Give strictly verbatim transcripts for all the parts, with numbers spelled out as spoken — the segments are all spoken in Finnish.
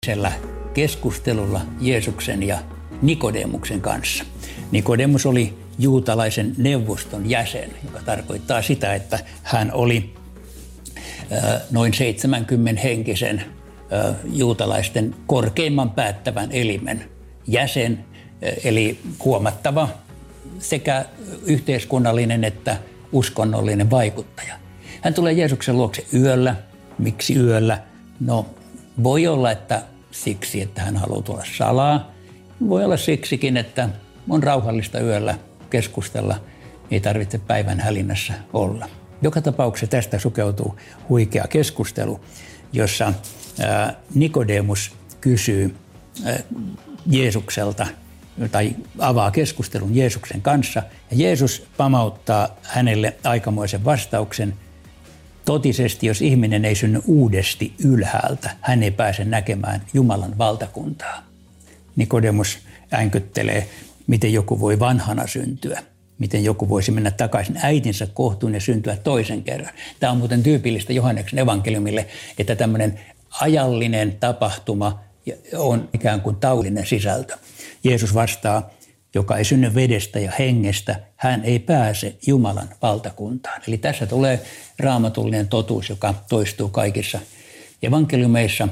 keskustelulla Jeesuksen ja Nikodemuksen kanssa. Nikodemus oli juutalaisen neuvoston jäsen, joka tarkoittaa sitä, että hän oli äh, noin seitsemänkymmentä henkisen äh, juutalaisten korkeimman päättävän elimen jäsen, äh, eli huomattava sekä yhteiskunnallinen että uskonnollinen vaikuttaja. Hän tulee Jeesuksen luokse yöllä. Miksi yöllä? No, voi olla, että siksi, että hän haluaa tulla salaa. Voi olla siksikin, että on rauhallista yöllä keskustella. Ei tarvitse päivän hälinässä olla. Joka tapauksessa tästä sukeutuu huikea keskustelu, jossa ää, Nikodemus kysyy ää, Jeesukselta tai avaa keskustelun Jeesuksen kanssa. Ja Jeesus pamauttaa hänelle aikamoisen vastauksen. Totisesti, jos ihminen ei synny uudesti ylhäältä, hän ei pääse näkemään Jumalan valtakuntaa. Nikodemus äänkyttelee, miten joku voi vanhana syntyä, miten joku voisi mennä takaisin äitinsä kohtuun ja syntyä toisen kerran. Tämä on muuten tyypillistä Johanneksen evankeliumille, että tämmöinen ajallinen tapahtuma on ikään kuin taulinen sisältö. Jeesus vastaa, joka ei synny vedestä ja hengestä, hän ei pääse Jumalan valtakuntaan. Eli tässä tulee raamatullinen totuus, joka toistuu kaikissa evankeliumeissa.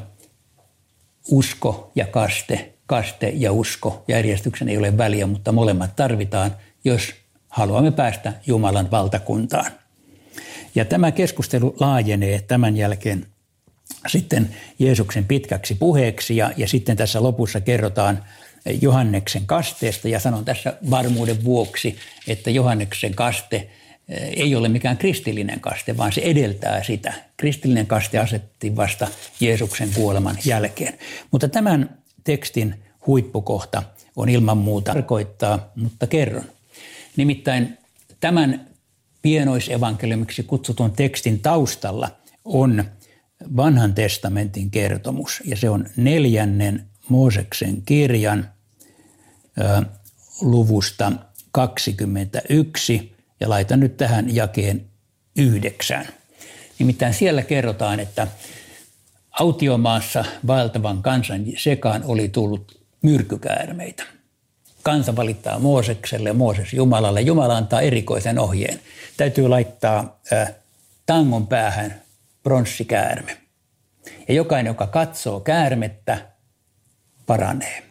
Usko ja kaste, kaste ja usko. Järjestyksen ei ole väliä, mutta molemmat tarvitaan, jos haluamme päästä Jumalan valtakuntaan. Ja tämä keskustelu laajenee tämän jälkeen sitten Jeesuksen pitkäksi puheeksi ja, ja sitten tässä lopussa kerrotaan Johanneksen kasteesta, ja sanon tässä varmuuden vuoksi, että Johanneksen kaste ei ole mikään kristillinen kaste, vaan se edeltää sitä. Kristillinen kaste asetettiin vasta Jeesuksen kuoleman jälkeen. Mutta tämän tekstin huippukohta on ilman muuta tarkoittaa, mutta kerron. Nimittäin tämän pienoisevankeliumiksi kutsutun tekstin taustalla on Vanhan testamentin kertomus, ja se on neljännen Mooseksen kirjan ö, luvusta kaksikymmentäyksi, ja laitan nyt tähän jakeen yhdeksän. Nimittäin siellä kerrotaan, että autiomaassa vaeltavan kansan sekaan oli tullut myrkkykäärmeitä. Kansa valittaa Moosekselle, Mooses Jumalalle. Jumala antaa erikoisen ohjeen. Täytyy laittaa ö, tangon päähän pronssikäärme. Ja jokainen, joka katsoo käärmettä, paranee.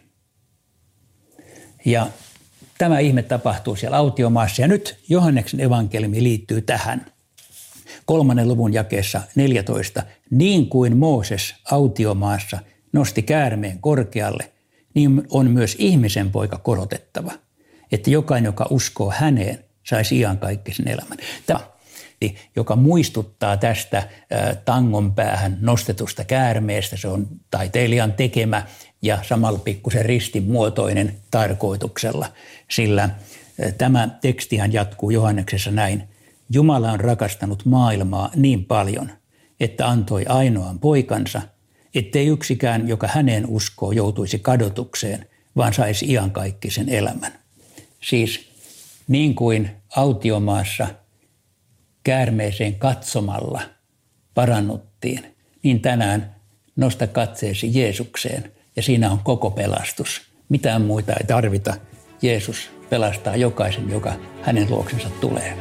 Ja tämä ihme tapahtuu siellä autiomaassa. Ja nyt Johanneksen evankeliumi liittyy tähän. Kolmannen luvun jakeessa neljätoista. Niin kuin Mooses autiomaassa nosti käärmeen korkealle, niin on myös ihmisen poika korotettava, että jokainen, joka uskoo häneen, saisi iankaikkisen elämän. Tämä, joka muistuttaa tästä tangon päähän nostetusta käärmeestä, se on taiteilijan tekemä ja samalla pikkusen ristimuotoinen tarkoituksella, sillä tämä tekstihän jatkuu Johanneksessa näin. Jumala on rakastanut maailmaa niin paljon, että antoi ainoan poikansa, ettei yksikään, joka häneen uskoo, joutuisi kadotukseen, vaan saisi iankaikkisen elämän. Siis niin kuin autiomaassa käärmeeseen katsomalla parannuttiin, niin tänään nosta katseesi Jeesukseen ja siinä on koko pelastus. Mitään muita ei tarvita. Jeesus pelastaa jokaisen, joka hänen luoksensa tulee.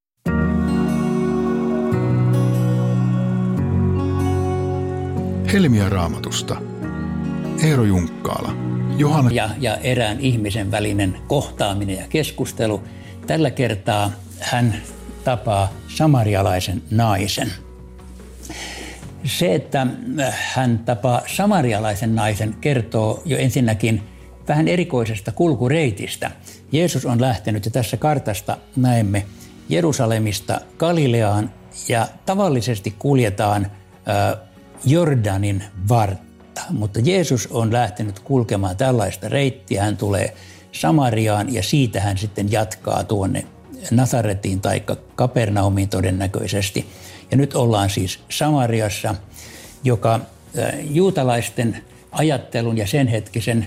Helmiä Raamatusta. Eero Junkkaala. Johanna ja, ja erään ihmisen välinen kohtaaminen ja keskustelu. Tällä kertaa hän tapaa samarialaisen naisen. Se, että hän tapaa samarialaisen naisen, kertoo jo ensinnäkin vähän erikoisesta kulkureitistä. Jeesus on lähtenyt, ja tässä kartasta näemme Jerusalemista Galileaan, ja tavallisesti kuljetaan äh, Jordanin vartta. Mutta Jeesus on lähtenyt kulkemaan tällaista reittiä. Hän tulee Samariaan, ja siitä hän sitten jatkaa tuonne Nasaretiin tai Kapernaumiin todennäköisesti. Ja nyt ollaan siis Samariassa, joka juutalaisten ajattelun ja sen hetkisen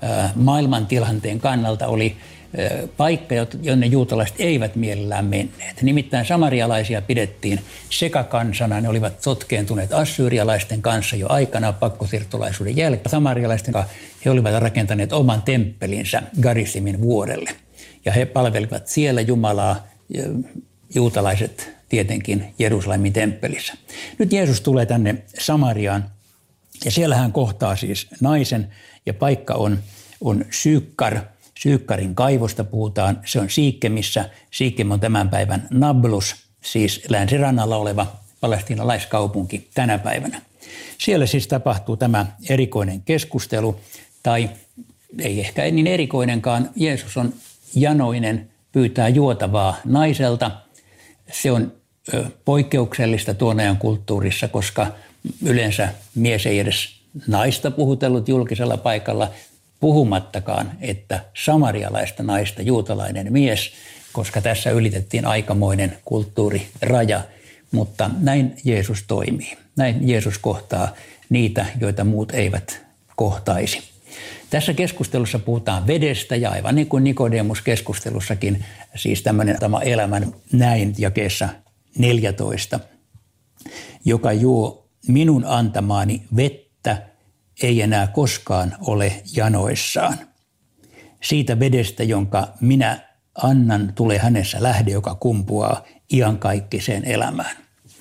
maailmantilanteen kannalta oli paikka, jonne juutalaiset eivät mielellään menneet. Nimittäin samarialaisia pidettiin sekakansana. Ne olivat sotkeentuneet assyrialaisten kanssa jo aikana pakkosiirtolaisuuden jälkeen. Samarialaisten kanssa he olivat rakentaneet oman temppelinsä Garisimin vuorelle. Ja he palvelivat siellä Jumalaa, juutalaiset tietenkin Jerusalemin temppelissä. Nyt Jeesus tulee tänne Samariaan ja siellä hän kohtaa siis naisen ja paikka on, on Syykkar. Syykkarin kaivosta puhutaan, se on Siikkemissä. Siikkem on tämän päivän Nablus, siis länsirannalla oleva palestiinalaiskaupunki tänä päivänä. Siellä siis tapahtuu tämä erikoinen keskustelu, tai ei ehkä niin erikoinenkaan. Jeesus on janoinen, pyytää juotavaa naiselta. Se on ö, poikkeuksellista tuon ajan kulttuurissa, koska yleensä mies ei edes naista puhutellut julkisella paikalla, puhumattakaan, että samarialaista naista juutalainen mies, koska tässä ylitettiin aikamoinen kulttuuriraja, mutta näin Jeesus toimii. Näin Jeesus kohtaa niitä, joita muut eivät kohtaisi. Tässä keskustelussa puhutaan vedestä ja aivan niin kuin Nikodemus-keskustelussakin, siis tämmöinen tämä elämän näin jakeessa neljätoista, joka juo minun antamaani vettä, ei enää koskaan ole janoissaan. Siitä vedestä, jonka minä annan, tulee hänessä lähde, joka kumpuaa iankaikkiseen elämään.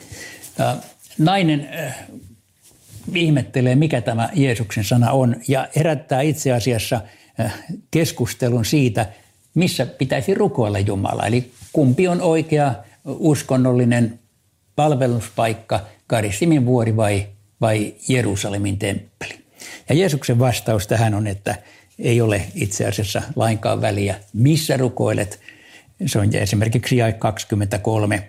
Nainen ihmettelee, mikä tämä Jeesuksen sana on, ja herättää itse asiassa keskustelun siitä, missä pitäisi rukoilla Jumalaa. Eli kumpi on oikea uskonnollinen palveluspaikka, Garisimin vuori vai, vai Jerusalemin temppeli. Ja Jeesuksen vastaus tähän on, että ei ole itse asiassa lainkaan väliä, missä rukoilet. Se on esimerkiksi jae kaksikymmentäkolme.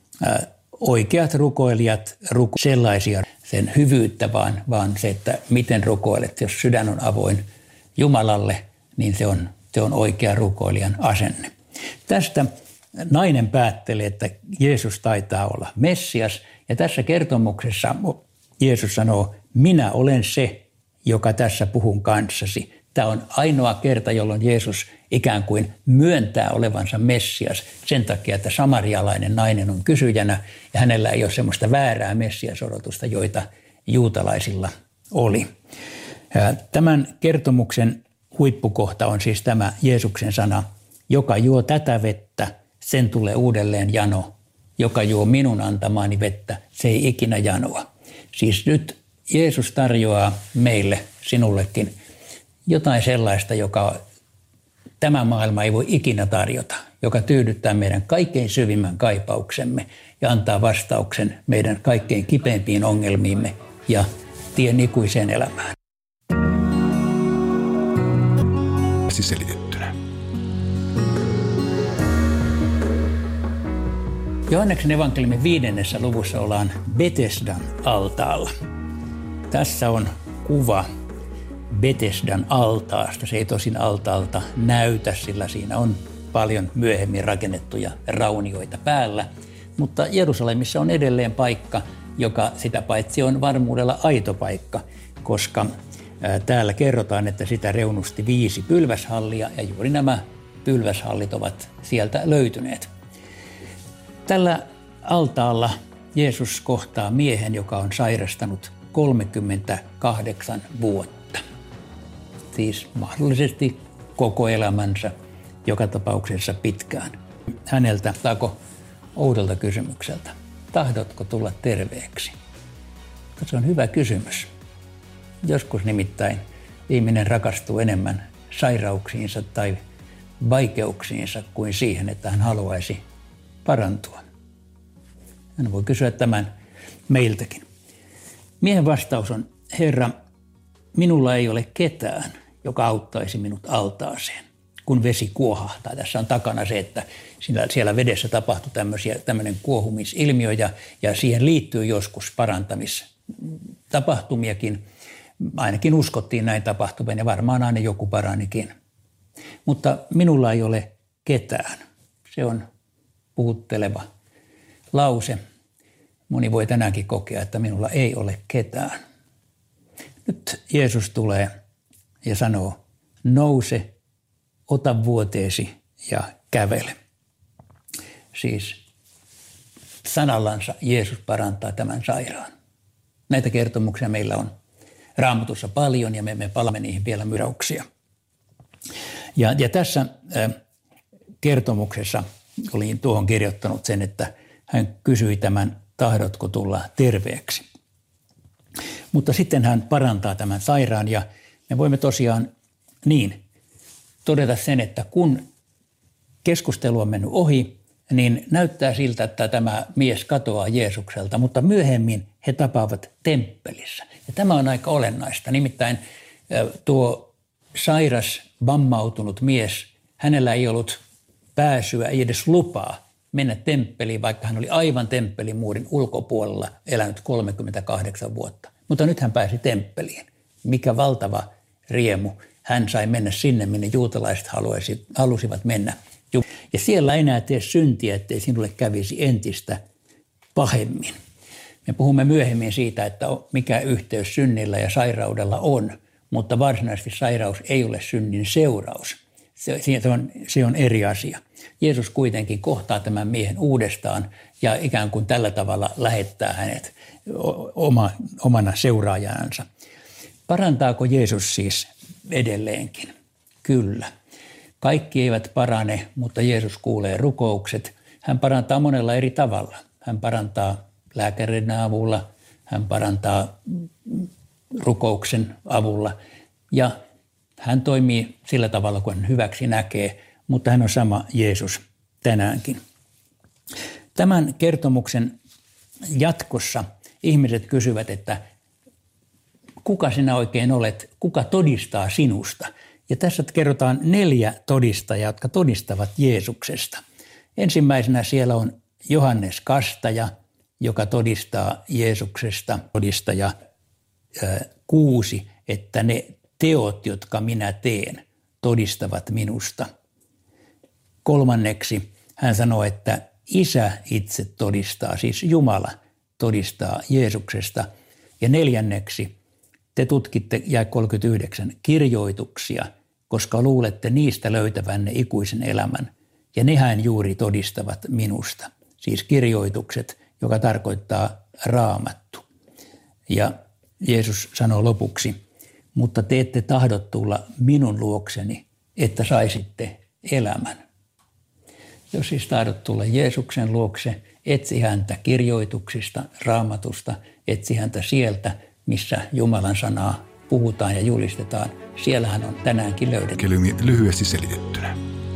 Oikeat rukoilijat ruko sellaisia sen hyvyyttä, vaan, vaan se, että miten rukoilet. Jos sydän on avoin Jumalalle, niin se on, se on oikea rukoilijan asenne. Tästä nainen päättelee, että Jeesus taitaa olla Messias. Ja tässä kertomuksessa Jeesus sanoo, minä olen se, joka tässä puhun kanssasi. Tämä on ainoa kerta, jolloin Jeesus ikään kuin myöntää olevansa Messias sen takia, että samarialainen nainen on kysyjänä ja hänellä ei ole semmoista väärää Messias-odotusta, joita juutalaisilla oli. Tämän kertomuksen huippukohta on siis tämä Jeesuksen sana, joka juo tätä vettä, sen tulee uudelleen jano. Joka juo minun antamaani vettä, se ei ikinä janoa. Siis nyt Jeesus tarjoaa meille, sinullekin, jotain sellaista, joka tämä maailma ei voi ikinä tarjota, joka tyydyttää meidän kaikkein syvimmän kaipauksemme ja antaa vastauksen meidän kaikkein kipeimpiin ongelmiimme ja tien ikuiseen elämään. Selitettynä. Johanneksen evankeliumin viidennessä luvussa ollaan Betesdan altaalla. Tässä on kuva Betesdan altaasta. Se ei tosin altaalta näytä, sillä siinä on paljon myöhemmin rakennettuja raunioita päällä. Mutta Jerusalemissa on edelleen paikka, joka sitä paitsi on varmuudella aito paikka, koska täällä kerrotaan, että sitä reunusti viisi pylväshallia ja juuri nämä pylväshallit ovat sieltä löytyneet. Tällä altaalla Jeesus kohtaa miehen, joka on sairastanut kolmekymmentäkahdeksan vuotta. Siis mahdollisesti koko elämänsä, joka tapauksessa pitkään. Häneltä taako oudolta kysymykseltä. Tahdotko tulla terveeksi? Se on hyvä kysymys. Joskus nimittäin ihminen rakastuu enemmän sairauksiinsa tai vaikeuksiinsa kuin siihen, että hän haluaisi parantua. Hän voi kysyä tämän meiltäkin. Miehen vastaus on, Herra, minulla ei ole ketään, joka auttaisi minut altaaseen, kun vesi kuohahtaa. Tässä on takana se, että siellä vedessä tapahtuu tämmöisiä, tämmöinen kuohumisilmiö ja, ja siihen liittyy joskus parantamistapahtumiakin. Ainakin uskottiin näin tapahtuvan ja varmaan aina joku paranikin. Mutta minulla ei ole ketään. Se on puhutteleva lause. Moni voi tänäänkin kokea, että minulla ei ole ketään. Nyt Jeesus tulee ja sanoo, nouse, ota vuoteesi ja kävele. Siis sanallansa Jeesus parantaa tämän sairaan. Näitä kertomuksia meillä on Raamatussa paljon ja me, me palaamme niihin vielä myrauksia. Ja, ja tässä äh, kertomuksessa olin tuohon kirjoittanut sen, että hän kysyi tämän, tahdotko tulla terveeksi. Mutta sitten hän parantaa tämän sairaan ja me voimme tosiaan niin todeta sen, että kun keskustelu on mennyt ohi, niin näyttää siltä, että tämä mies katoaa Jeesukselta, mutta myöhemmin he tapaavat temppelissä. Ja tämä on aika olennaista. Nimittäin tuo sairas, vammautunut mies, hänellä ei ollut pääsyä, ei edes lupaa mennä temppeliin, vaikka hän oli aivan temppelimuurin ulkopuolella elänyt kolmekymmentäkahdeksan vuotta. Mutta nyt hän pääsi temppeliin. Mikä valtava riemu. Hän sai mennä sinne, minne juutalaiset haluaisi, halusivat mennä. Ja siellä ei enää tee syntiä, ettei sinulle kävisi entistä pahemmin. Me puhumme myöhemmin siitä, että mikä yhteys synnillä ja sairaudella on, mutta varsinaisesti sairaus ei ole synnin seuraus. Se, se, on, se on eri asia. Jeesus kuitenkin kohtaa tämän miehen uudestaan ja ikään kuin tällä tavalla lähettää hänet oma, omana seuraajansa. Parantaako Jeesus siis edelleenkin? Kyllä. Kaikki eivät parane, mutta Jeesus kuulee rukoukset. Hän parantaa monella eri tavalla. Hän parantaa lääkärin avulla, hän parantaa rukouksen avulla ja hän toimii sillä tavalla, kun hän hyväksi näkee, mutta hän on sama Jeesus tänäänkin. Tämän kertomuksen jatkossa ihmiset kysyvät, että kuka sinä oikein olet, kuka todistaa sinusta? Ja tässä kerrotaan neljä todistajaa, jotka todistavat Jeesuksesta. Ensimmäisenä siellä on Johannes Kastaja, joka todistaa Jeesuksesta. Todistaja äh, kuusi, että ne teot, jotka minä teen, todistavat minusta. Kolmanneksi hän sanoo, että Isä itse todistaa, siis Jumala todistaa Jeesuksesta. Ja neljänneksi te tutkitte, jae kolmekymmentäyhdeksän, kirjoituksia, koska luulette niistä löytävänne ikuisen elämän. Ja nehän juuri todistavat minusta. Siis kirjoitukset, joka tarkoittaa Raamattu. Ja Jeesus sanoo lopuksi, mutta te ette tahdot tulla minun luokseni, että saisitte elämän. Jos siis tahdot tulla Jeesuksen luokse, etsi häntä kirjoituksista, Raamatusta, etsi häntä sieltä, missä Jumalan sanaa puhutaan ja julistetaan. Siellä hän on tänäänkin löydetty. Lyhyesti selitettynä.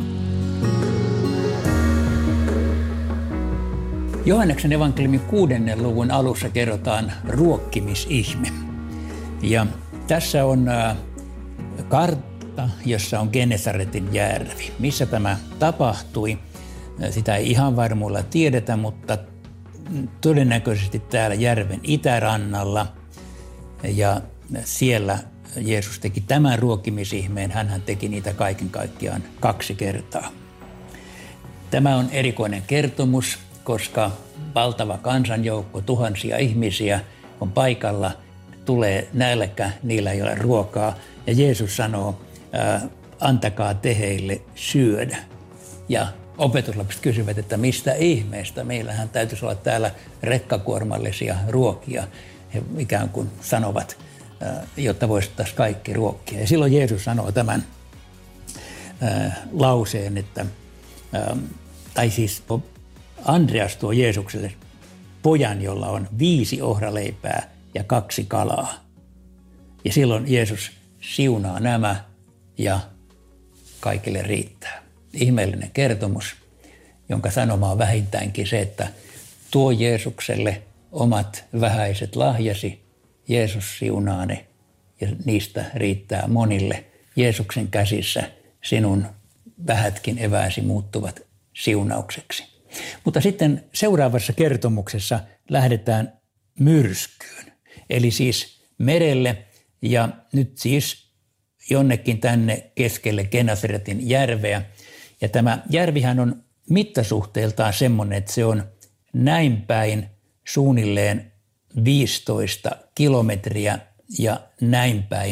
Johanneksen evankeliumin kuudennen luvun alussa kerrotaan ruokkimisihme. Ja tässä on kartta, jossa on Genesaretin järvi. Missä tämä tapahtui, sitä ei ihan varmuudella tiedetä, mutta todennäköisesti täällä järven itärannalla. Ja siellä Jeesus teki tämän ruokkimisihmeen. Hänhän teki niitä kaiken kaikkiaan kaksi kertaa. Tämä on erikoinen kertomus, koska valtava kansanjoukko, tuhansia ihmisiä on paikalla, tulee nälkä, niillä ei ole ruokaa. Ja Jeesus sanoo, ää, antakaa te heille syödä. Ja opetuslapset kysyvät, että mistä ihmeestä, meillähän täytyisi olla täällä rekkakuormallisia ruokia. He ikään kuin sanovat, ää, jotta voisittaisiin kaikki ruokkia. Ja silloin Jeesus sanoo tämän ää, lauseen, että, ää, tai siis Andreas tuo Jeesukselle pojan, jolla on viisi ohraleipää ja kaksi kalaa. Ja silloin Jeesus siunaa nämä ja kaikille riittää. Ihmeellinen kertomus, jonka sanoma on vähintäänkin se, että tuo Jeesukselle omat vähäiset lahjasi, Jeesus siunaa ne ja niistä riittää monille. Jeesuksen käsissä sinun vähätkin evääsi muuttuvat siunaukseksi. Mutta sitten seuraavassa kertomuksessa lähdetään myrskyyn, eli siis merelle ja nyt siis jonnekin tänne keskelle Genesaretin järveä. Ja tämä järvihän on mittasuhteeltaan semmoinen, että se on näin päin suunnilleen viisitoista kilometriä ja näin päin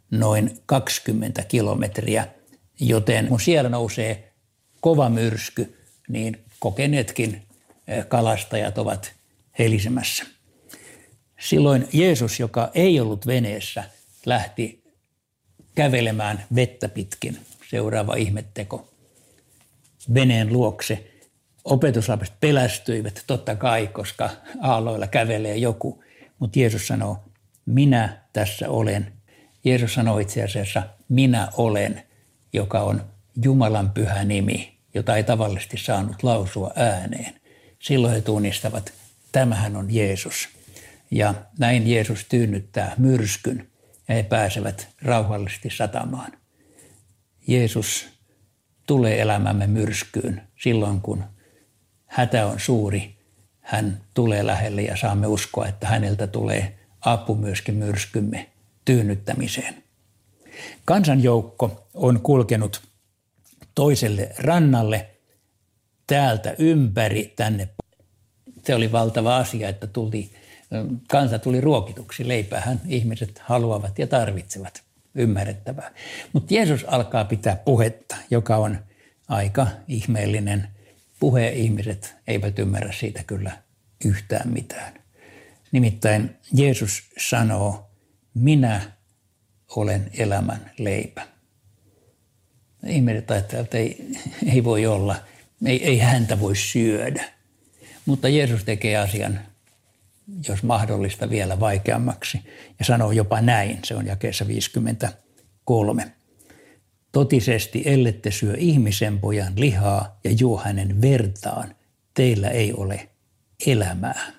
noin kaksikymmentä kilometriä, joten kun siellä nousee kova myrsky, niin kokeneetkin kalastajat ovat helisemässä. Silloin Jeesus, joka ei ollut veneessä, lähti kävelemään vettä pitkin. Seuraava ihmetteko. Veneen luokse. Opetuslapset pelästyivät totta kai, koska aalloilla kävelee joku. Mutta Jeesus sanoo, minä tässä olen. Jeesus sanoo itse asiassa, minä olen, joka on Jumalan pyhä nimi, jota ei tavallisesti saanut lausua ääneen. Silloin he tunnistavat, tämähän on Jeesus. Ja näin Jeesus tyynnyttää myrskyn ja he pääsevät rauhallisesti satamaan. Jeesus tulee elämämme myrskyyn silloin, kun hätä on suuri. Hän tulee lähelle ja saamme uskoa, että häneltä tulee apu myöskin myrskymme tyynnyttämiseen. Kansanjoukko on kulkenut toiselle rannalle täältä ympäri tänne. Se oli valtava asia, että tuli, kansa tuli ruokituksi. Leipäähän ihmiset haluavat ja tarvitsevat. Ymmärrettävää. Mutta Jeesus alkaa pitää puhetta, joka on aika ihmeellinen puhe. Ihmiset eivät ymmärrä siitä kyllä yhtään mitään. Nimittäin Jeesus sanoo, minä olen elämän leipä. Ihmiset ajattelevat, että ei, ei voi olla, ei, ei häntä voi syödä. Mutta Jeesus tekee asian, jos mahdollista, vielä vaikeammaksi ja sanoo jopa näin, se on jakeessa viisikymmentäkolme. Totisesti, ellette syö ihmisen pojan lihaa ja juo hänen vertaan, teillä ei ole elämää.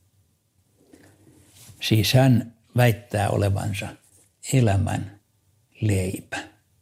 Siis hän väittää olevansa elämän leipä.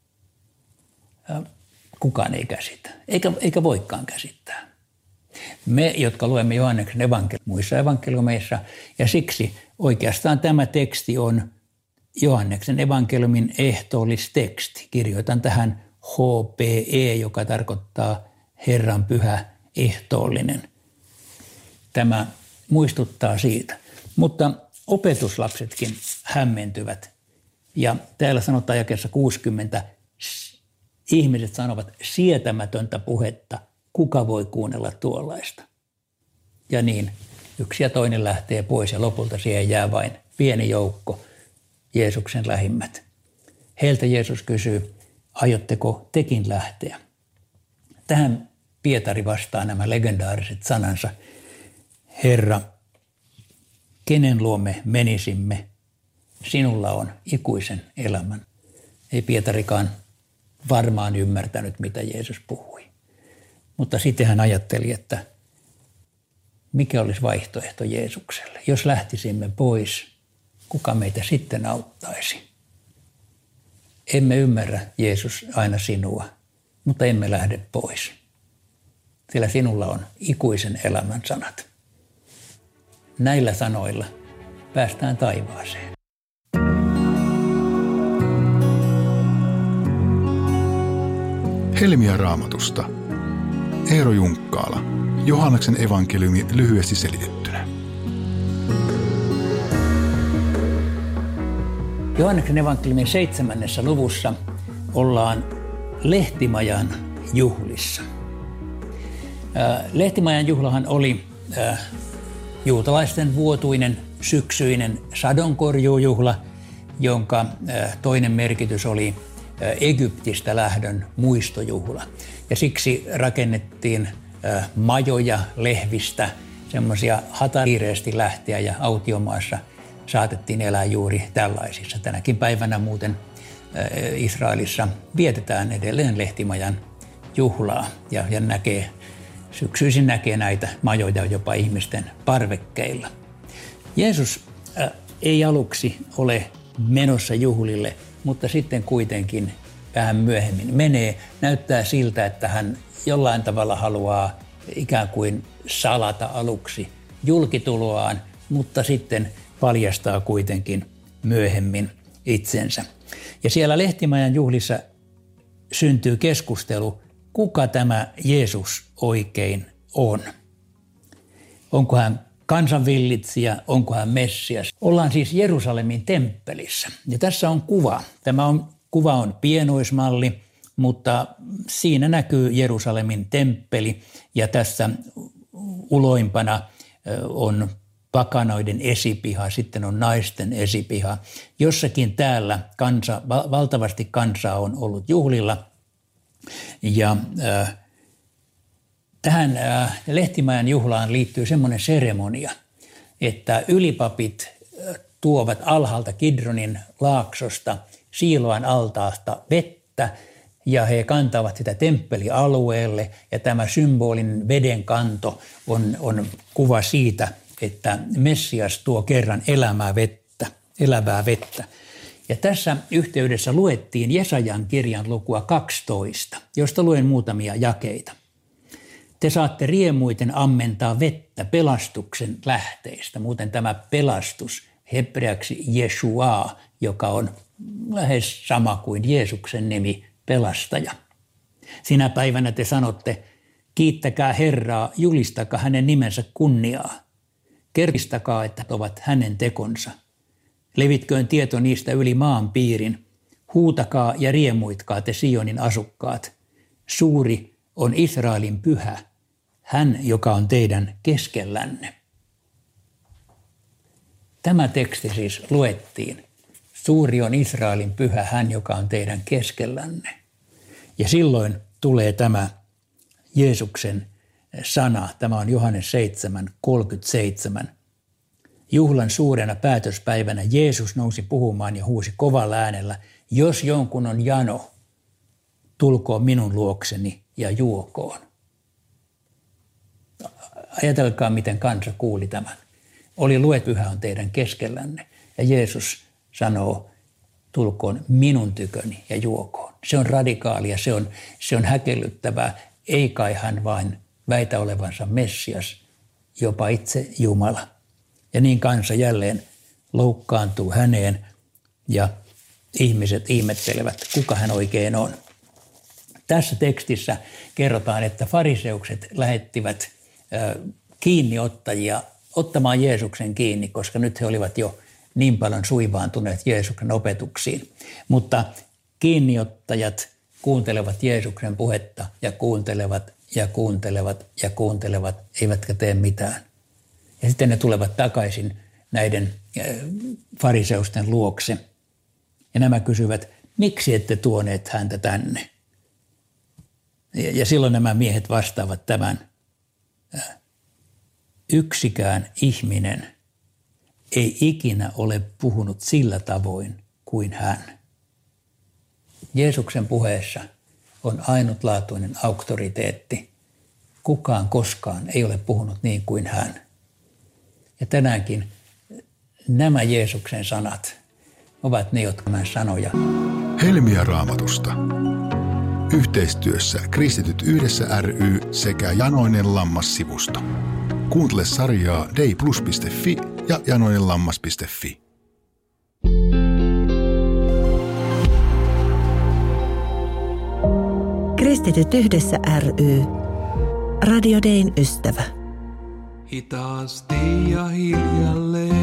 Kukaan ei käsitä, eikä, eikä voikaan käsittää. Me, jotka luemme Johanneksen evankeliumia muissa evankeliumeissa, ja siksi oikeastaan tämä teksti on Johanneksen evankeliumin ehtoollisteksti. Kirjoitan tähän H P E, joka tarkoittaa Herran pyhä ehtoollinen. Tämä muistuttaa siitä, mutta opetuslapsetkin hämmentyvät. Ja täällä sanotaan jakeessa kuusikymmentä, ihmiset sanovat sietämätöntä puhetta, kuka voi kuunnella tuollaista. Ja niin, yksi ja toinen lähtee pois ja lopulta siihen jää vain pieni joukko, Jeesuksen lähimmät. Heiltä Jeesus kysyy, aiotteko tekin lähteä? Tähän Pietari vastaa nämä legendaariset sanansa. Herra, kenen luo me menisimme? Sinulla on ikuisen elämän. Ei Pietarikaan varmaan ymmärtänyt, mitä Jeesus puhui. Mutta sitten hän ajatteli, että mikä olisi vaihtoehto Jeesukselle. Jos lähtisimme pois, kuka meitä sitten auttaisi? Emme ymmärrä, Jeesus, aina sinua, mutta emme lähde pois. Sillä sinulla on ikuisen elämän sanat. Näillä sanoilla päästään taivaaseen. Helmiä Raamatusta. Eero Junkkaala. Johanneksen evankeliumi lyhyesti selitettynä. Johanneksen evankeliumin seitsemännessä luvussa ollaan Lehtimajan juhlissa. Lehtimajan juhlahan oli juutalaisten vuotuinen syksyinen sadonkorjuujuhla, jonka toinen merkitys oli Egyptistä lähdön muistojuhla. Ja siksi rakennettiin majoja lehvistä, semmoisia hatariireesti lähteä ja autiomaassa saatettiin elää juuri tällaisissa. Tänäkin päivänä muuten Israelissa vietetään edelleen Lehtimajan juhlaa ja, ja näkee, syksyisin näkee näitä majoja jopa ihmisten parvekkeilla. Jeesus äh, ei aluksi ole menossa juhlille, mutta sitten kuitenkin vähän myöhemmin menee. Näyttää siltä, että hän jollain tavalla haluaa ikään kuin salata aluksi julkituloaan, mutta sitten paljastaa kuitenkin myöhemmin itsensä. Ja siellä Lehtimajan juhlissa syntyy keskustelu, kuka tämä Jeesus oikein on. Onko hän kansanvillitsijä, onko hän Messias. Ollaan siis Jerusalemin temppelissä. Ja tässä on kuva. Tämä on, kuva on pienoismalli, mutta siinä näkyy Jerusalemin temppeli ja tässä uloimpana on pakanoiden esipiha, sitten on naisten esipiha. Jossakin täällä kansa, valtavasti kansaa on ollut juhlilla ja äh, tähän äh, Lehtimäen juhlaan liittyy semmoinen seremonia, että ylipapit äh, tuovat alhaalta Kidronin laaksosta Siiloan altaasta vettä ja he kantavat sitä temppelialueelle ja tämä symbolinen vedenkanto on, on kuva siitä, että Messias tuo kerran elämää vettä, elävää vettä. Ja tässä yhteydessä luettiin Jesajan kirjan lukua kaksitoista, josta luen muutamia jakeita. Te saatte riemuiten ammentaa vettä pelastuksen lähteistä. Muuten tämä pelastus hebreaksi Jeshua, joka on lähes sama kuin Jeesuksen nimi, pelastaja. Sinä päivänä te sanotte, kiittäkää Herraa, julistakaa hänen nimensä kunniaa. Kerkistakaa, että ovat hänen tekonsa. Levitköön tieto niistä yli maan piirin. Huutakaa ja riemuitkaa te Sionin asukkaat. Suuri on Israelin pyhä, hän, joka on teidän keskellänne. Tämä teksti siis luettiin. Suuri on Israelin pyhä, hän, joka on teidän keskellänne. Ja silloin tulee tämä Jeesuksen sana. Tämä on Johannes seitsemän kolmekymmentäseitsemän. Juhlan suurena päätöspäivänä Jeesus nousi puhumaan ja huusi kovalla äänellä, jos jonkun on jano, tulkoon minun luokseni ja juokoon. Ajatelkaa, miten kansa kuuli tämän. Oli luet, pyhä on teidän keskellänne. Ja Jeesus sanoo, tulkoon minun tyköni ja juokoon. Se on radikaalia, se on, se on häkellyttävää. Ei kai hän vain väitä olevansa Messias, jopa itse Jumala. Ja niin kansa jälleen loukkaantuu häneen ja ihmiset ihmettelevät, kuka hän oikein on. Tässä tekstissä kerrotaan, että fariseukset lähettivät kiinniottajia ottamaan Jeesuksen kiinni, koska nyt he olivat jo niin paljon suivaantuneet Jeesuksen opetuksiin. Mutta kiinniottajat kuuntelevat Jeesuksen puhetta ja kuuntelevat ja kuuntelevat ja kuuntelevat, eivätkä tee mitään. Ja sitten ne tulevat takaisin näiden fariseusten luokse. Ja nämä kysyvät, miksi ette tuoneet häntä tänne? Ja silloin nämä miehet vastaavat tämän. Yksikään ihminen ei ikinä ole puhunut sillä tavoin kuin hän. Jeesuksen puheessa on ainutlaatuinen auktoriteetti. Kukaan koskaan ei ole puhunut niin kuin hän. Ja tänäänkin nämä Jeesuksen sanat ovat ne, jotka mä sanoja. Helmiä Raamatusta. Yhteistyössä Kristityt yhdessä ry sekä Janoinen Lammas-sivusto. Kuuntele sarjaa dayplus piste fi ja janoinenlammas piste fi. Kristityt yhdessä ry. Radio Dayn ystävä. Hitaasti ja hiljalleen